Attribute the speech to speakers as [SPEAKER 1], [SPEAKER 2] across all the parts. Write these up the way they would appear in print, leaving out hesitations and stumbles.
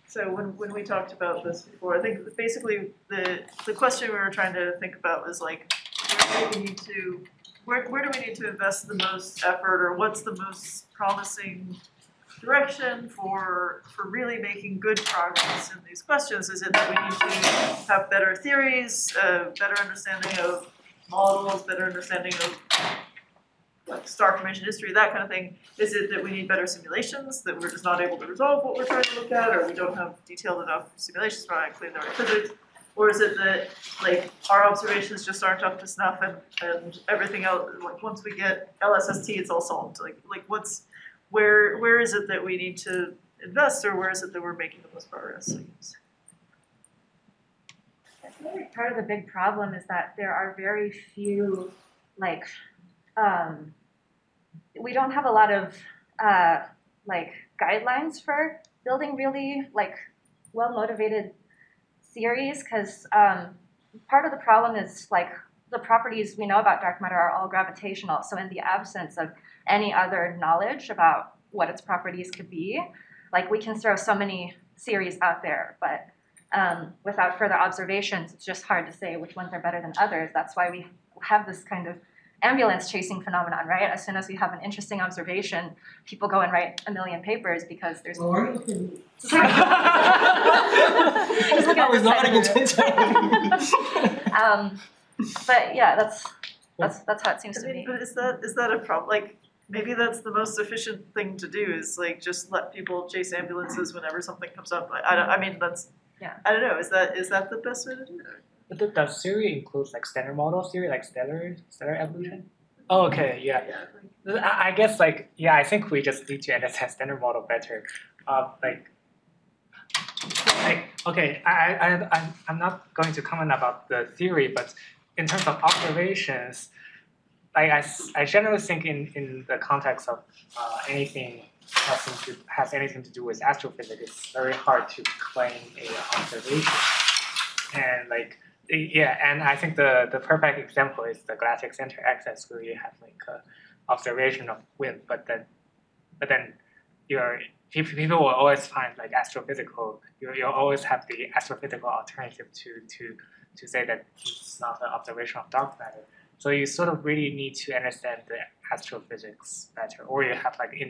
[SPEAKER 1] So when we talked about this before, I think basically the question we were trying to think about was like, where do we need to invest the most effort, or what's the most promising direction for really making good progress in these questions? Is it that we need to have better theories, better understanding of models, better understanding of like star formation history, that kind of thing? Is it that we need better simulations, that we're just not able to resolve what we're trying to look at, or we don't have detailed enough simulations for actually the right physics? Or is it that like our observations just aren't up to snuff, and everything else, like once we get LSST, it's all solved? Like where is it that we need to invest, or where is it that we're making the most progress?
[SPEAKER 2] I feel like part of the big problem is that there are very few, like, we don't have a lot of like guidelines for building really like well-motivated theories, because part of the problem is like the properties we know about dark matter are all gravitational. So in the absence of any other knowledge about what its properties could be, like we can throw so many theories out there, but without further observations, it's just hard to say which ones are better than others. That's why we have this kind of ambulance chasing phenomenon, right? As soon as we have an interesting observation, people go and write a million papers because there's.
[SPEAKER 3] Or you can.
[SPEAKER 2] I was nodding but yeah, that's how it seems to me.
[SPEAKER 1] But is that a problem? Like maybe that's the most efficient thing to do, is like just let people chase ambulances whenever something comes up. I mean that's.
[SPEAKER 2] Yeah.
[SPEAKER 1] I don't know. Is that the best way to do it?
[SPEAKER 4] But does theory include like standard model theory, like stellar evolution? Oh, okay, yeah. I guess like I think we just need to understand standard model better. Okay, I'm not going to comment about the theory, but in terms of observations, I generally think in the context of anything has anything to do with astrophysics, it's very hard to claim an observation. And like and I think the perfect example is the galactic center axis, where you have like an observation of wind, but then people will always find like astrophysical. You'll always have the astrophysical alternative to say that it's not an observation of dark matter. So you sort of really need to understand the astrophysics better, or you have like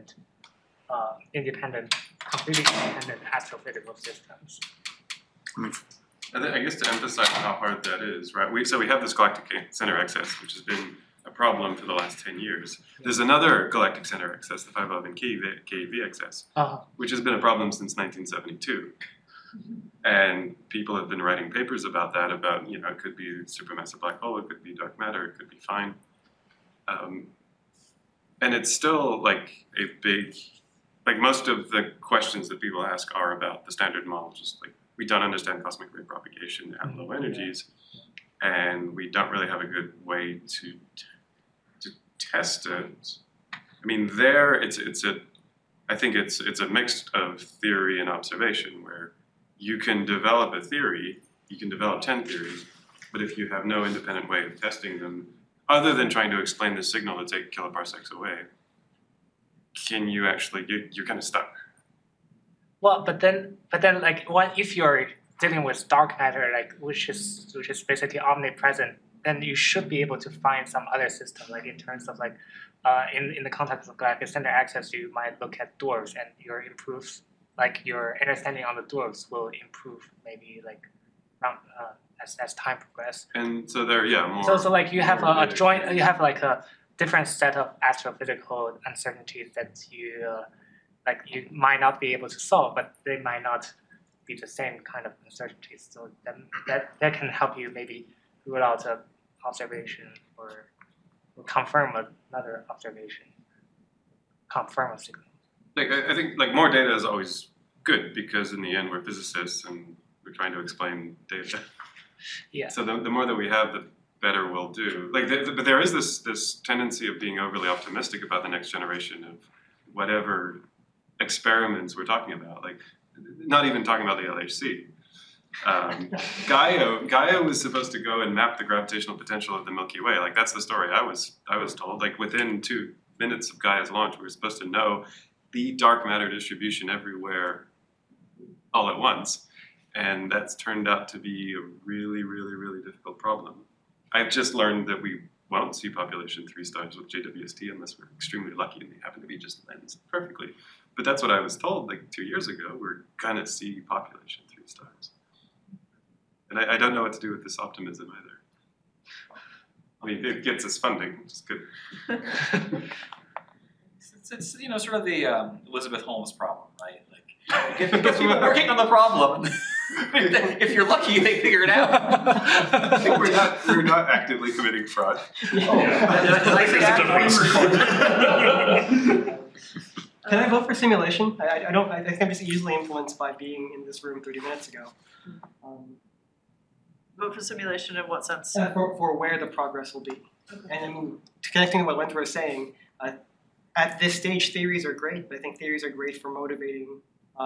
[SPEAKER 4] completely independent astrophysical systems.
[SPEAKER 5] I guess to emphasize how hard that is, right? So we have this galactic center excess, which has been a problem for the last 10 years. There's another galactic center excess, the 511 keV excess, which has been a problem since 1972. And people have been writing papers about that, about, it could be a supermassive black hole, it could be dark matter, it could be fine. And it's still like a big, like most of the questions that people ask are about the standard model, just like we don't understand cosmic ray propagation at low energies, and we don't really have a good way to test it. I mean, I think it's a mix of theory and observation, where you can develop a theory, you can develop 10 theories, but if you have no independent way of testing them, other than trying to explain the signal that's 8 kiloparsecs away, you're kind of stuck.
[SPEAKER 4] Well, but then, like, what if you're dealing with dark matter, like which is basically omnipresent? Then you should be able to find some other system, like in terms of like, in the context of galactic center access, you might look at dwarfs, and your understanding on the dwarfs will improve maybe like as time progresses.
[SPEAKER 5] And so there, more.
[SPEAKER 4] So like you have you have like a different set of astrophysical uncertainties that you might not be able to solve, but they might not be the same kind of uncertainties. So then that can help you maybe rule out an observation or confirm another observation, confirm a signal.
[SPEAKER 5] I think more data is always good, because in the end we're physicists and we're trying to explain data.
[SPEAKER 4] Yeah.
[SPEAKER 5] So the more that we have, the better we'll do. But there is this tendency of being overly optimistic about the next generation of whatever experiments we're talking about. Like, not even talking about the LHC. Gaia was supposed to go and map the gravitational potential of the Milky Way. Like, that's the story I was told. Like, within 2 minutes of Gaia's launch, we were supposed to know the dark matter distribution everywhere all at once. And that's turned out to be a really, really, really difficult problem. I've just learned that we won't see population 3 stars with JWST unless we're extremely lucky and they happen to be just lensed perfectly. But that's what I was told like 2 years ago. We're gonna see population 3 stars. And I don't know what to do with this optimism either. I mean, it gets us funding, which is good.
[SPEAKER 3] It's sort of the Elizabeth Holmes problem, right? Like, it gets people working on the problem. If you're lucky, they figure it out.
[SPEAKER 5] I think we're not actively committing fraud.
[SPEAKER 6] Can I vote for simulation? I think I'm just easily influenced by being in this room 30 minutes ago.
[SPEAKER 1] Vote for simulation in what sense?
[SPEAKER 6] For where the progress will be. And I mean, connecting to what Wentworth was saying, at this stage, theories are great, but I think theories are great for motivating,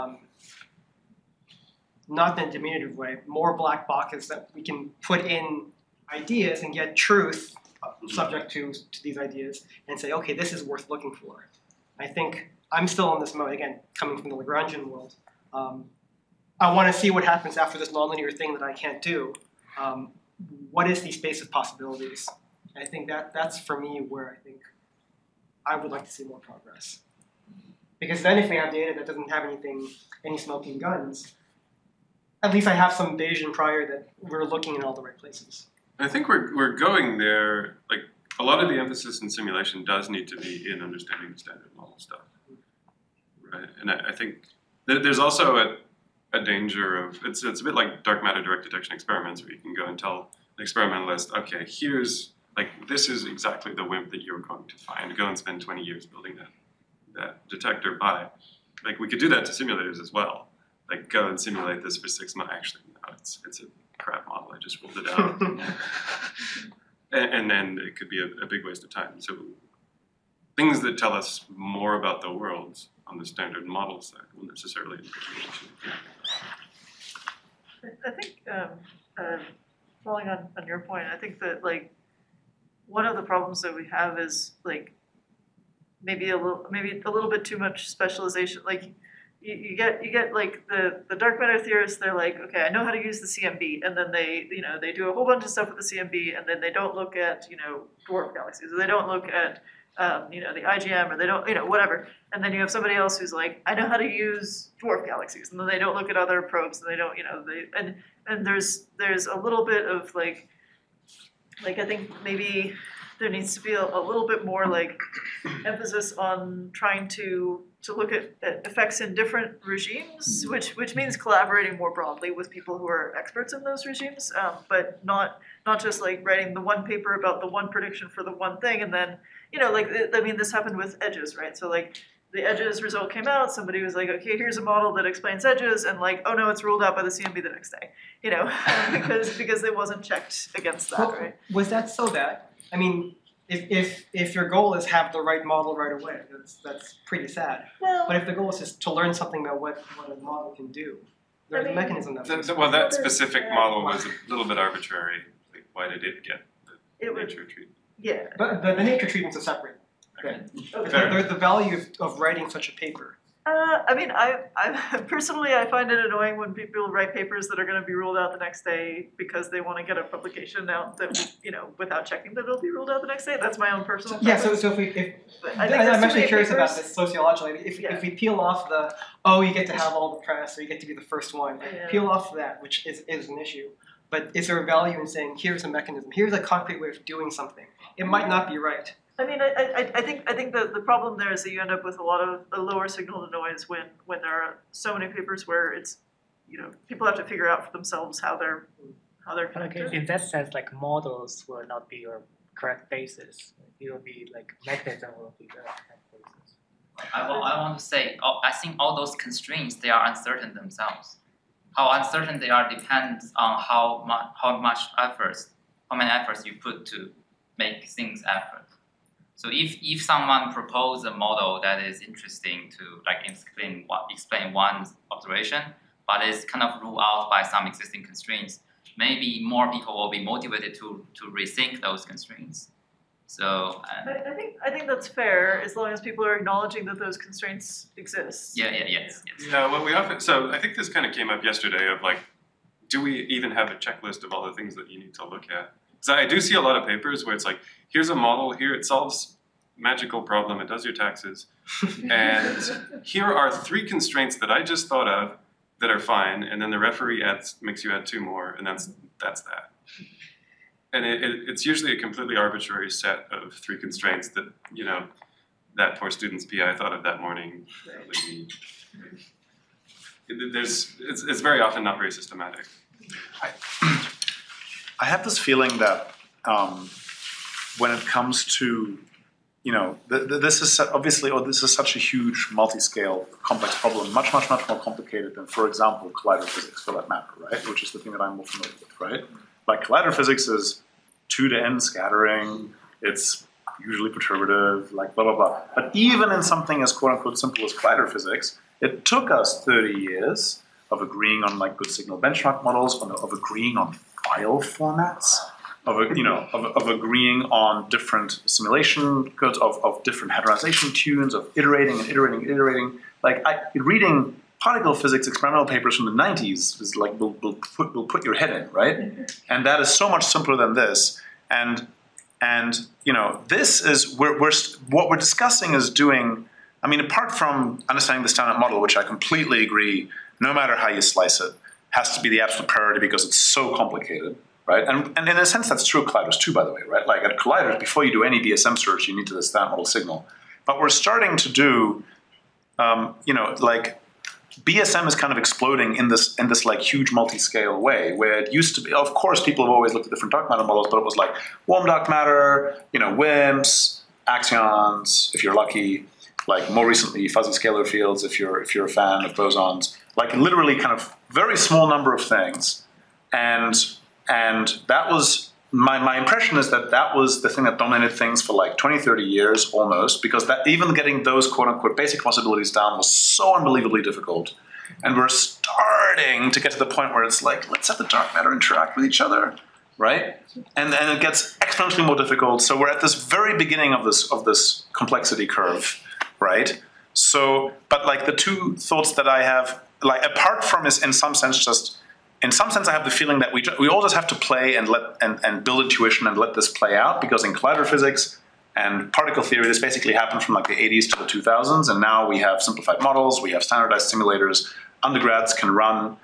[SPEAKER 6] not in a diminutive way, more black boxes that we can put in ideas and get truth subject to these ideas and say, okay, this is worth looking for. I think I'm still in this mode, again, coming from the Lagrangian world. I want to see what happens after this nonlinear thing that I can't do. What is the space of possibilities? I think that's for me where I think I would like to see more progress. Because then if we have data that doesn't have any smoking guns, at least I have some Bayesian prior that we're looking in all the right places.
[SPEAKER 5] I think we're going there. Like a lot of the emphasis in simulation does need to be in understanding the standard model stuff, right? And I think there's also a danger of it's a bit like dark matter direct detection experiments where you can go and tell the experimentalist, okay, this is exactly the WIMP that you're going to find. Go and spend 20 years building that detector by. Like we could do that to simulators as well. Like go and simulate this for 6 months. Actually, no, it's a crap model. I just rolled it out. and then it could be a big waste of time. So things that tell us more about the world on the standard model side will necessarily improve.
[SPEAKER 1] I think, following on your point, I think that like one of the problems that we have is like maybe a little bit too much specialization. Like you get like the dark matter theorists, they're like, okay, I know how to use the CMB, and then they do a whole bunch of stuff with the CMB, and then they don't look at dwarf galaxies, or they don't look at the IGM, or they don't whatever. And then you have somebody else who's like, I know how to use dwarf galaxies, and then they don't look at other probes, and they don't and there's a little bit of like I think maybe there needs to be a little bit more like emphasis on trying to look at effects in different regimes, which means collaborating more broadly with people who are experts in those regimes, but not just like writing the one paper about the one prediction for the one thing, and then this happened with edges, right? So like the edges result came out, somebody was like, okay, here's a model that explains edges, and like, oh no, it's ruled out by the CMB the next day, because it wasn't checked against that, right?
[SPEAKER 6] Was that so bad? I mean, if your goal is have the right model right away, that's pretty sad.
[SPEAKER 1] Well,
[SPEAKER 6] But if the goal is just to learn something about what a model can do, there's a mechanism that.
[SPEAKER 5] That specific model was a little bit arbitrary. Like, why did it get the nature treatment?
[SPEAKER 1] yeah.
[SPEAKER 6] But the nature treatments are separate.
[SPEAKER 5] Okay.
[SPEAKER 6] There's the value of writing such a paper.
[SPEAKER 1] I mean, I personally, I find it annoying when people write papers that are going to be ruled out the next day because they want to get a publication out that, without checking that it'll be ruled out the next day. That's my own personal
[SPEAKER 6] Yeah,
[SPEAKER 1] preference.
[SPEAKER 6] so if
[SPEAKER 1] But I think there's
[SPEAKER 6] I'm
[SPEAKER 1] too
[SPEAKER 6] actually
[SPEAKER 1] many
[SPEAKER 6] curious about
[SPEAKER 1] papers.
[SPEAKER 6] this sociologically. If we peel off you get to have all the press, or you get to be the first one,
[SPEAKER 1] Yeah.
[SPEAKER 6] peel off that, which is an issue. But is there a value in saying, here's a mechanism, here's a concrete way of doing something? It might not be right.
[SPEAKER 1] I mean, I think the problem there is that you end up with a lot of a lower signal to noise when there are so many papers where it's, people have to figure out for themselves how they're
[SPEAKER 4] Okay,
[SPEAKER 1] connected.
[SPEAKER 4] in that sense, like models will not be your correct basis. It will be like mechanism will be the correct basis.
[SPEAKER 7] I want to say, I think all those constraints, they are uncertain themselves. How uncertain they are depends on how many efforts you put to make things effort. So if someone proposes a model that is interesting to explain one observation, but is kind of ruled out by some existing constraints, maybe more people will be motivated to rethink those constraints. So
[SPEAKER 1] I think that's fair, as long as people are acknowledging that those constraints exist.
[SPEAKER 7] yes.
[SPEAKER 5] Yeah, well, we often, so I think this kind of came up yesterday of like, do we even have a checklist of all the things that you need to look at? So I do see a lot of papers where it's like, here's a model, here it solves magical problem, it does your taxes, and here are 3 constraints that I just thought of that are fine, and then the referee makes you add 2 more, and that's that. And it's usually a completely arbitrary set of 3 constraints that, you know, that poor student's PI thought of that morning. It's very often not very systematic.
[SPEAKER 8] I have this feeling that when it comes to, you know, this is obviously, this is such a huge multi-scale complex problem, much more complicated than, for example, collider physics for that matter, right? Which is the thing that I'm more familiar with, right? Like collider physics is 2-to-n scattering, it's usually perturbative, like blah, blah, blah. But even in something as quote unquote simple as collider physics, it took us 30 years of agreeing on like good signal benchmark models, of agreeing on file formats, of agreeing on different simulation codes, of different heteronization tunes, of iterating. Like reading particle physics experimental papers from the 90s is like will put your head in, right? And that is so much simpler than this. And you know, this is what we're discussing is doing. I mean, apart from understanding the standard model, which I completely agree, no matter how you slice it, has to be the absolute priority because it's so complicated, right? And in a sense, that's true of colliders too, by the way, right? Like at colliders, before you do any DSM search, you need to the standard model signal. But we're starting to do, you know, like BSM is kind of exploding in this like huge multi-scale way, where it used to be, of course, people have always looked at different dark matter models, but it was like warm dark matter, you know, WIMPs, axions, if you're lucky, like more recently fuzzy scalar fields, if you're a fan of bosons, like literally kind of very small number of things, and that was my impression is that was the thing that dominated things for like 20, 30 years almost, because that even getting those quote unquote basic possibilities down was so unbelievably difficult. And we're starting to get to the point where it's like, let's have the dark matter interact with each other, right? And then it gets exponentially more difficult. So we're at this very beginning of this complexity curve, right? So, but like the 2 thoughts that I have, like apart from is in some sense I have the feeling that we all just have to play and build intuition and let this play out, because in collider physics and particle theory, this basically happened from like the 80s to the 2000s, and now we have simplified models, we have standardized simulators. Undergrads can run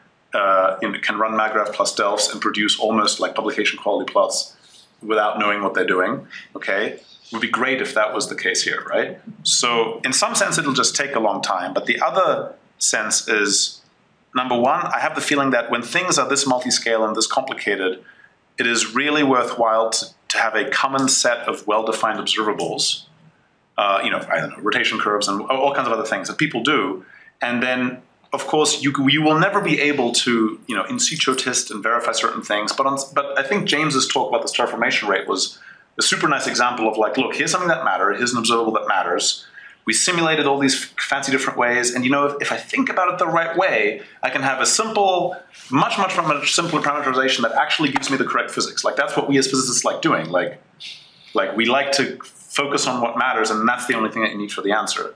[SPEAKER 8] MAGRAPH plus DELFs and produce almost like publication quality plots without knowing what they're doing. Okay, it would be great if that was the case here, right? So in some sense, it'll just take a long time, but the other sense is, number one, I have the feeling that when things are this multi-scale and this complicated, it is really worthwhile to have a common set of well-defined observables, you know, I don't know, rotation curves and all kinds of other things that people do. And then, of course, you will never be able to, you know, in situ test and verify certain things. But I think James's talk about the star formation rate was a super nice example of like, look, here's something that matters, here's an observable that matters. We simulated all these fancy different ways, and you know, if I think about it the right way, I can have a simple, much simpler parameterization that actually gives me the correct physics. Like that's what we as physicists like doing. Like we like to focus on what matters, and that's the only thing that you need for the answer.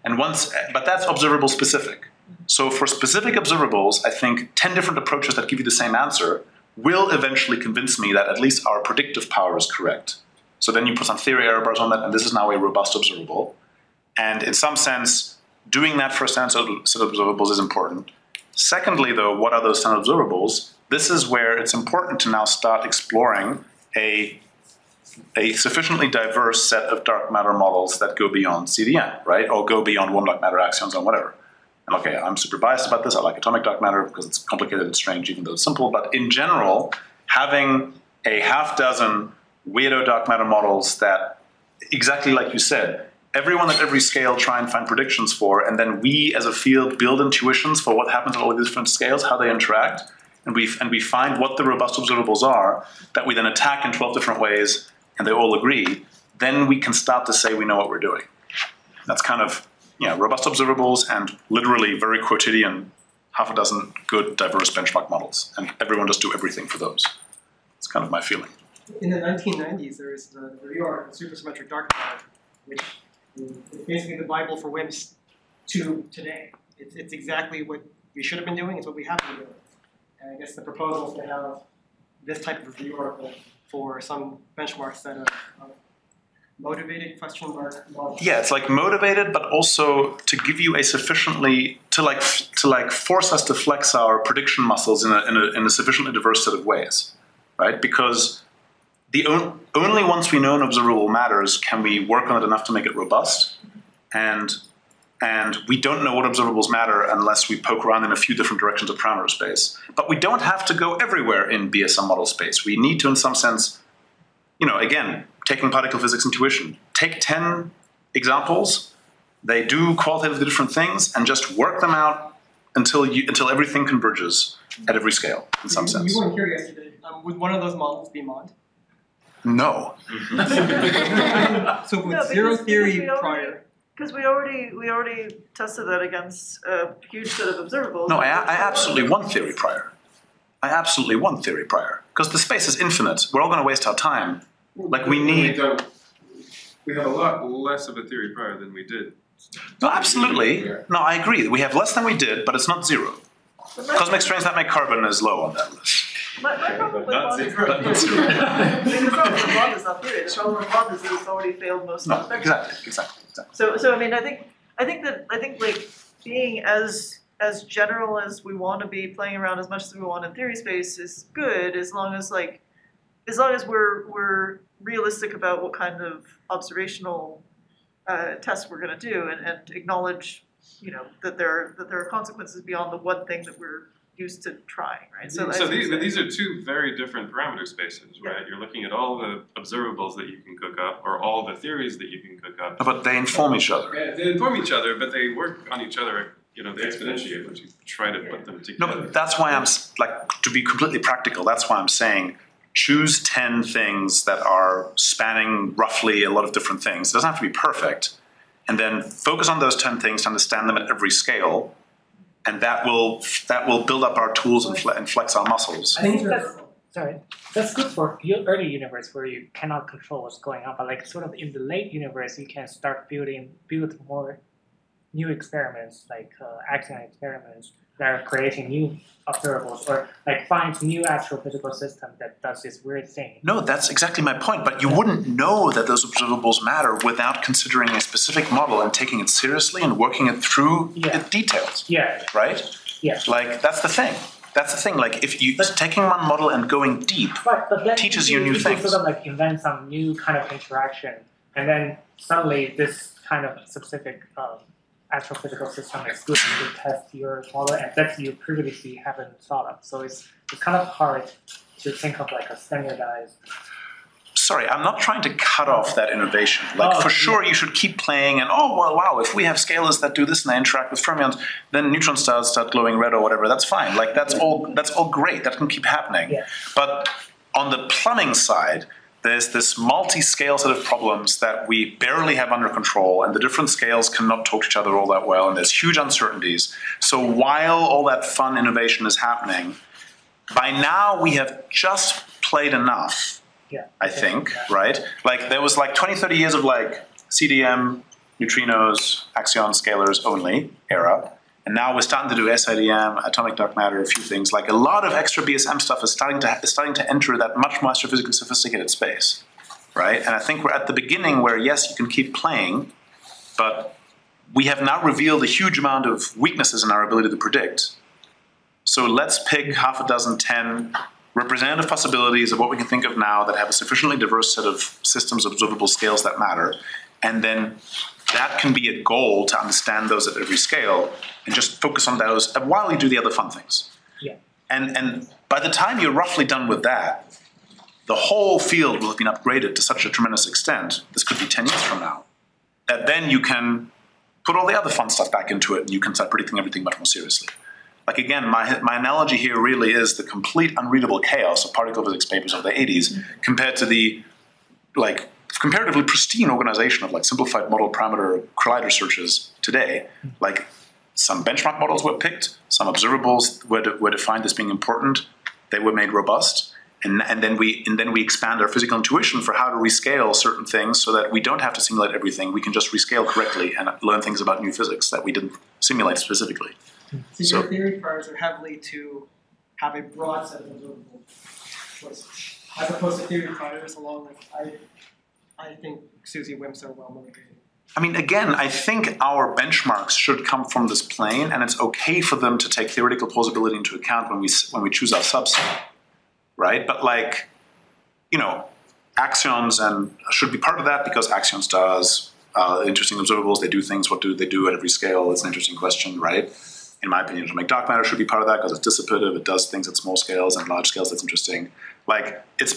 [SPEAKER 8] But that's observable specific. So for specific observables, I think 10 different approaches that give you the same answer will eventually convince me that at least our predictive power is correct. So then you put some theory error bars on that, and this is now a robust observable. And in some sense, doing that for a standard set of observables is important. Secondly, though, what are those standard observables? This is where it's important to now start exploring a sufficiently diverse set of dark matter models that go beyond CDM, right? Or go beyond warm dark matter axions or whatever. And okay, I'm super biased about this. I like atomic dark matter because it's complicated and strange, even though it's simple. But in general, having a half dozen weirdo dark matter models that, exactly like you said, everyone at every scale try and find predictions for, and then we as a field build intuitions for what happens at all the different scales, how they interact, and we find what the robust observables are that we then attack in 12 different ways, and they all agree, then we can start to say we know what we're doing. That's kind of, yeah, robust observables and literally very quotidian half a dozen good diverse benchmark models, and everyone just do everything for those. It's kind of my feeling.
[SPEAKER 6] In the 1990s, there is the review article, Supersymmetric Dark Matter, which is basically the Bible for WIMPs to today. It's exactly what we should have been doing, it's what we have been doing. And I guess the proposal is to have this type of review article for some benchmark set of motivated question mark models.
[SPEAKER 8] Yeah, it's like motivated, but also to give you a sufficiently to force us to flex our prediction muscles in a sufficiently diverse set of ways, right? Because only once we know an observable matters can we work on it enough to make it robust, and we don't know what observables matter unless we poke around in a few different directions of parameter space. But we don't have to go everywhere in BSM model space. We need to, in some sense, again, taking particle physics intuition, take 10 examples, they do qualitatively different things, and just work them out until everything converges at every scale, in some sense.
[SPEAKER 6] You weren't here yesterday. Would one of those models be mod?
[SPEAKER 8] No.
[SPEAKER 6] So with
[SPEAKER 1] No,
[SPEAKER 6] zero
[SPEAKER 1] because
[SPEAKER 6] theory
[SPEAKER 1] we already-
[SPEAKER 6] prior.
[SPEAKER 1] Because we already tested that against a huge set of observables.
[SPEAKER 8] No, I absolutely want theory prior. Because the space is infinite. We're all going to waste our time. Like we need.
[SPEAKER 5] We have a lot less of a theory prior than we did.
[SPEAKER 8] No, absolutely. No, I agree. We have less than we did, but it's not zero.
[SPEAKER 1] But my-
[SPEAKER 8] Cosmic strains that make carbon is low on that list.
[SPEAKER 1] My problem with
[SPEAKER 5] not
[SPEAKER 1] mod is
[SPEAKER 5] zero.
[SPEAKER 1] not theory. The problem with mod is not theory. The problem with mod is that it's already failed most
[SPEAKER 8] No,
[SPEAKER 1] of the spectrum.
[SPEAKER 8] exactly.
[SPEAKER 1] So I mean, I think like being as general as we want to be, playing around as much as we want in theory space is good, as long as we're realistic about what kind of observational tests we're going to do, and acknowledge, that there are consequences beyond the one thing that we're used to trying, right?
[SPEAKER 5] So these are two very different parameter spaces, right?
[SPEAKER 1] Yeah.
[SPEAKER 5] You're looking at all the observables that you can cook up, or all the theories that you can cook up.
[SPEAKER 8] But they inform each other.
[SPEAKER 5] Yeah, they inform each other, but they work on each other. They exponentiate once you try to put them together.
[SPEAKER 8] No, but that's why to be completely practical, that's why I'm saying choose 10 things that are spanning roughly a lot of different things. It doesn't have to be perfect. And then focus on those 10 things to understand them at every scale. And that will build up our tools and flex our muscles.
[SPEAKER 4] I think that's good for your early universe where you cannot control what's going on, but like sort of in the late universe, you can start build more new experiments, like axion experiments that are creating new observables, or like find new astrophysical system that does this weird thing.
[SPEAKER 8] No, that's exactly my point. But you wouldn't know that those observables matter without considering a specific model and taking it seriously and working it through its details.
[SPEAKER 4] Yeah.
[SPEAKER 8] Right?
[SPEAKER 4] Yeah.
[SPEAKER 8] Like that's the thing. Like if you taking one model and going deep
[SPEAKER 4] But then
[SPEAKER 8] teaches you new
[SPEAKER 4] you
[SPEAKER 8] things.
[SPEAKER 4] sort of like invent some new kind of interaction, and then suddenly this kind of specific astrophysical system is good to test your model, and that you previously haven't thought of. So it's kind of hard to think of like a standardized.
[SPEAKER 8] Sorry, I'm not trying to cut off that innovation. For sure, you should keep playing. And wow, if we have scalars that do this and they interact with fermions, then neutron stars start glowing red or whatever. That's fine. Like that's all great. That can keep happening.
[SPEAKER 4] Yeah.
[SPEAKER 8] But on the plumbing side, there's this multi-scale set of problems that we barely have under control, and the different scales cannot talk to each other all that well, and there's huge uncertainties. So while all that fun innovation is happening, by now we have just played enough.
[SPEAKER 4] Yeah.
[SPEAKER 8] I think, right? Like there was like 20, 30 years of like CDM, neutrinos, axion scalars only era. And now we're starting to do SIDM, atomic dark matter, a few things. Like a lot of extra BSM stuff is starting to enter that much more astrophysically sophisticated space, right? And I think we're at the beginning where, yes, you can keep playing, but we have now revealed a huge amount of weaknesses in our ability to predict. So let's pick half a dozen, 10 representative possibilities of what we can think of now that have a sufficiently diverse set of systems, observable scales that matter, and then that can be a goal to understand those at every scale and just focus on those while you do the other fun things.
[SPEAKER 4] Yeah.
[SPEAKER 8] And by the time you're roughly done with that, the whole field will have been upgraded to such a tremendous extent, this could be 10 years from now, that then you can put all the other fun stuff back into it and you can start predicting everything much more seriously. Like again, my analogy here really is the complete unreadable chaos of particle physics papers of the 80s compared to the like comparatively pristine organization of like simplified model parameter collider searches today. Like some benchmark models were picked, some observables were defined as being important, they were made robust, And then we expand our physical intuition for how to rescale certain things so that we don't have to simulate everything. We can just rescale correctly and learn things about new physics that we didn't simulate specifically.
[SPEAKER 6] So
[SPEAKER 8] So-
[SPEAKER 6] your theory priors are heavily to have a broad set of observable choices, as opposed to theory priors along like I think Susie Wimps are well motivated.
[SPEAKER 8] I mean, again, I think our benchmarks should come from this plane, and it's okay for them to take theoretical plausibility into account when we choose our subset, right? But like, you know, axions and should be part of that because axions does interesting observables. They do things. What do they do at every scale? It's an interesting question, right? In my opinion, atomic dark matter should be part of that because it's dissipative. It does things at small scales and large scales. That's interesting. Like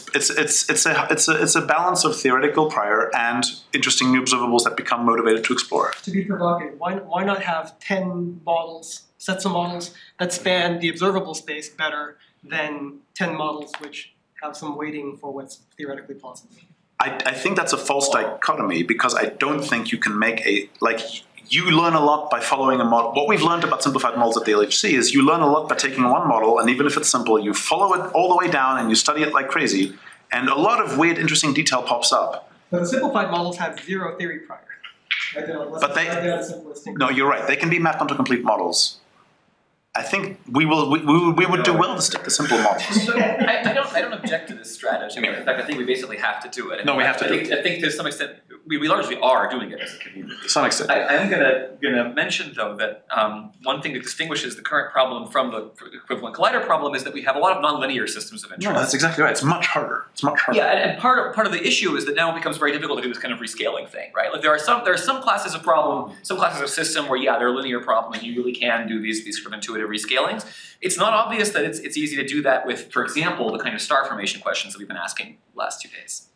[SPEAKER 8] it's a balance of theoretical prior and interesting new observables that become motivated to explore.
[SPEAKER 6] To be provocative, why not have 10 models, sets of models that span the observable space better than 10 models which have some weighting for what's theoretically possible?
[SPEAKER 8] I think that's a false dichotomy because I don't think you can make you learn a lot by following a model. What we've learned about simplified models at the LHC is you learn a lot by taking one model, and even if it's simple, you follow it all the way down and you study it like crazy, and a lot of weird, interesting detail pops up.
[SPEAKER 6] But the simplified models have zero theory prior. Right? They're like,
[SPEAKER 8] But no, you're right. They can be mapped onto complete models. I think we would do well to stick to simple models.
[SPEAKER 3] I don't object to this strategy. In fact, I think we basically have to do it.
[SPEAKER 8] No, we have to do it.
[SPEAKER 3] I think to some extent, we largely are doing it as a community.
[SPEAKER 8] To some extent.
[SPEAKER 3] I'm gonna mention though that one thing that distinguishes the current problem from the equivalent collider problem is that we have a lot of nonlinear systems of interest.
[SPEAKER 8] No, that's exactly right. It's much harder. It's much harder.
[SPEAKER 3] Yeah, and part of the issue is that now it becomes very difficult to do this kind of rescaling thing, right? Like there are some classes of problem, some classes of system where they're a linear problem and you really can do these sort of intuitive rescalings. It's not obvious that it's easy to do that with, for example, the kind of star formation questions that we've been asking the last 2 days.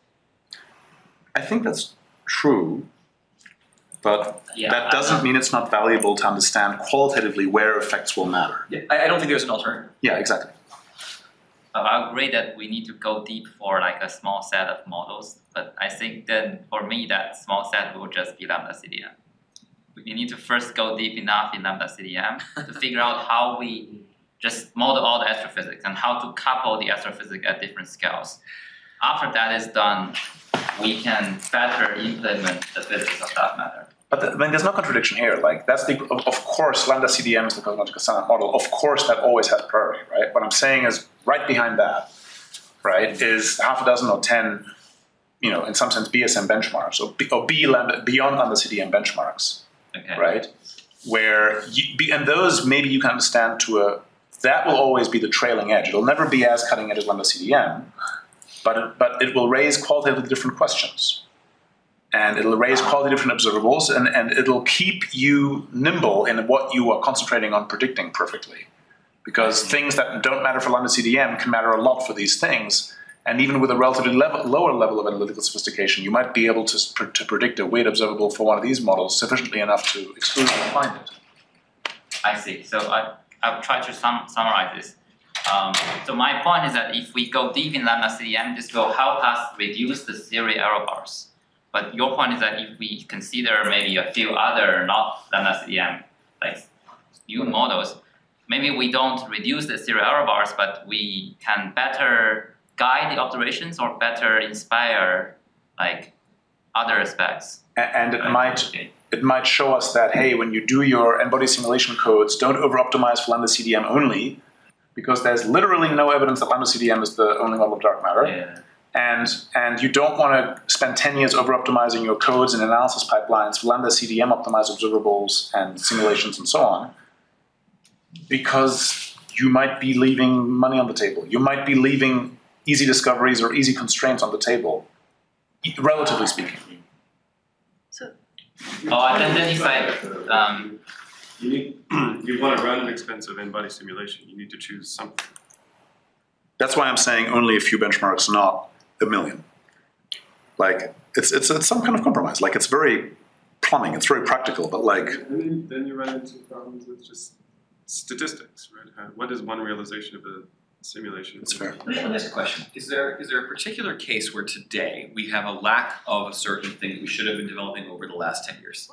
[SPEAKER 8] I think that's true, but that doesn't mean it's not valuable to understand qualitatively where effects will matter.
[SPEAKER 3] Yeah, I don't think there's an alternative.
[SPEAKER 8] Yeah, exactly.
[SPEAKER 7] I agree that we need to go deep for like a small set of models, but I think then for me that small set will just be lambda CDM. We need to first go deep enough in lambda CDM to figure out how we just model all the astrophysics and how to couple the astrophysics at different scales. After that is done, we can better implement the physics of that matter.
[SPEAKER 8] But there's no contradiction here. Like that's of course lambda CDM is the cosmological standard model. Of course that always has priority, right? What I'm saying is right behind that, right, is half a dozen or 10, in some sense BSM benchmarks or beyond lambda CDM benchmarks.
[SPEAKER 7] Okay.
[SPEAKER 8] Right? Where and those maybe you can understand that will always be the trailing edge. It'll never be as cutting edge as lambda CDM, but it will raise qualitatively different questions. And it'll raise qualitatively different observables and it'll keep you nimble in what you are concentrating on predicting perfectly. Because things that don't matter for lambda CDM can matter a lot for these things. And even with a relatively lower level of analytical sophistication, you might be able to predict a weird observable for one of these models sufficiently enough to exclusively find it.
[SPEAKER 7] I see. So I'll try to summarize this. So my point is that if we go deep in lambda CDM, this will help us reduce the theory error bars. But your point is that if we consider maybe a few other not lambda CDM, like new models, maybe we don't reduce the theory error bars, but we can better guide the observations or better inspire like other aspects.
[SPEAKER 8] And it might show us that, hey, when you do your n-body simulation codes, don't over-optimize for lambda CDM only, because there's literally no evidence that lambda CDM is the only model of dark matter.
[SPEAKER 7] Yeah.
[SPEAKER 8] And you don't want to spend 10 years over-optimizing your codes and analysis pipelines for lambda CDM optimized observables and simulations and so on, because you might be leaving money on the table. You might be leaving easy discoveries or easy constraints on the table, relatively speaking.
[SPEAKER 7] And then if I
[SPEAKER 5] you want to run an expensive n-body simulation, you need to choose something.
[SPEAKER 8] That's why I'm saying only a few benchmarks, not a million. Like it's some kind of compromise. Like it's very plumbing, it's very practical, but like.
[SPEAKER 5] And then you run into problems with just statistics, right? What is one realization of a simulation?
[SPEAKER 8] That's fair.
[SPEAKER 3] Let me ask a question. Is there a particular case where today we have a lack of a certain thing that we should have been developing over the last 10 years?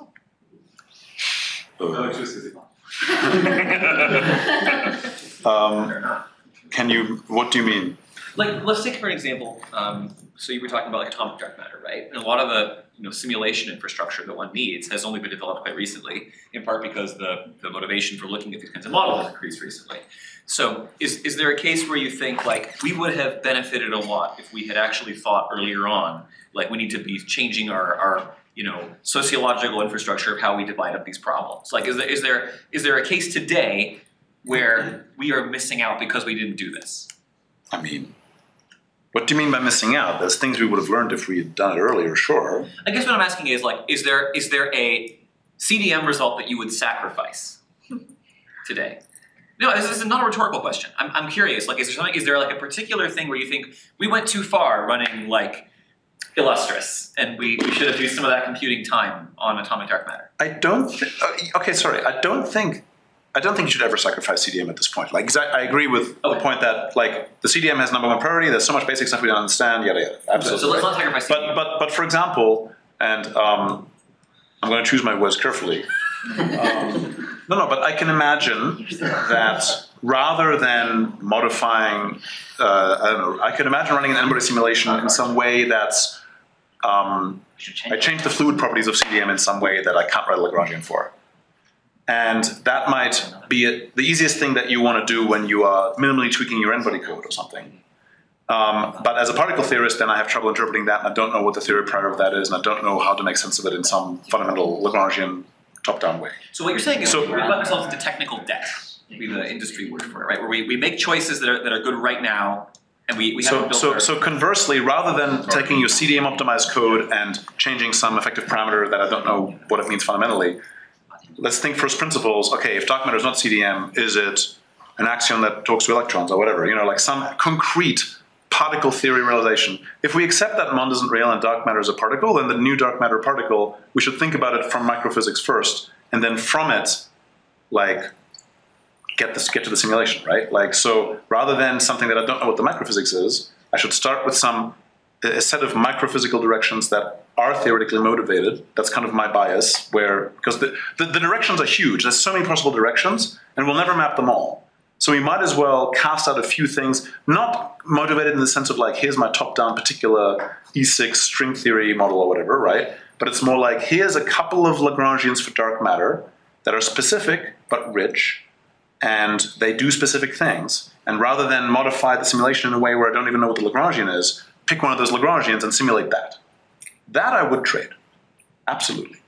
[SPEAKER 5] Electricity.
[SPEAKER 8] what do you mean?
[SPEAKER 3] Like, let's take for an example, so you were talking about like atomic dark matter, right? And a lot of the simulation infrastructure that one needs has only been developed quite recently, in part because the motivation for looking at these kinds of models has increased recently. So is there a case where you think like we would have benefited a lot if we had actually thought earlier on, like we need to be changing our sociological infrastructure of how we divide up these problems? Like is there a case today where we are missing out because we didn't do this?
[SPEAKER 8] I mean, what do you mean by missing out? There's things we would have learned if we had done it earlier, sure.
[SPEAKER 3] I guess what I'm asking is like, is there a CDM result that you would sacrifice today? No, this is not a rhetorical question. I'm curious. Like, is there like a particular thing where you think we went too far running like Illustris, and we should have used some of that computing time on atomic dark matter?
[SPEAKER 8] I don't think you should ever sacrifice CDM at this point. Like, 'cause I agree with the point that like the CDM has number one priority. There's so much basic stuff we don't understand. Yada yada. Absolutely.
[SPEAKER 3] So let's not sacrifice CDM.
[SPEAKER 8] But for example, and I'm going to choose my words carefully. But I can imagine that rather than modifying, I can imagine running an n-body simulation in some way that's I change the fluid properties of CDM in some way that I can't write a Lagrangian for. And that might be the easiest thing that you want to do when you are minimally tweaking your n-body code or something. But as a particle theorist, then I have trouble interpreting that, and I don't know what the theory prior of that is, and I don't know how to make sense of it in some fundamental Lagrangian top-down way.
[SPEAKER 3] So what you're saying is we've got ourselves into technical debt, would be the industry word for it, right? Where we make choices that are good right now, and we haven't built
[SPEAKER 8] So conversely, rather than taking your CDM optimized code and changing some effective parameter that I don't know what it means fundamentally, let's think first principles. Okay, if dark matter is not CDM, is it an axion that talks to electrons or whatever? Like some concrete particle theory realization. If we accept that MOND isn't real and dark matter is a particle, then the new dark matter particle, we should think about it from microphysics first, and then from it, like, get to the simulation, right? Like, so rather than something that I don't know what the microphysics is, I should start with a set of microphysical directions that are theoretically motivated. That's kind of my bias, because the directions are huge. There's so many possible directions, and we'll never map them all. So we might as well cast out a few things, not motivated in the sense of like, here's my top-down particular E6 string theory model or whatever, right? But it's more like, here's a couple of Lagrangians for dark matter that are specific but rich, and they do specific things. And rather than modify the simulation in a way where I don't even know what the Lagrangian is, pick one of those Lagrangians and simulate that. That I would trade. Absolutely.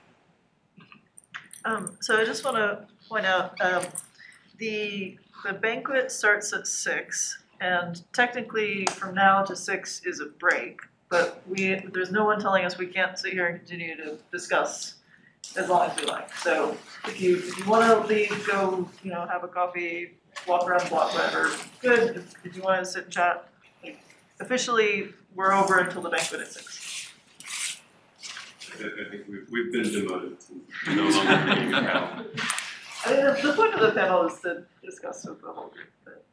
[SPEAKER 1] So I just want to point out, the banquet starts at 6, and technically from now to 6 is a break, but there's no one telling us we can't sit here and continue to discuss as long as we like. So if you want to leave, go, have a coffee, walk around the block, whatever, good. If you want to sit and chat, officially we're over until the banquet at 6.
[SPEAKER 5] I think we've been demoted to no longer being a panel.
[SPEAKER 1] I mean, the point of the panel is to discuss with the whole group, but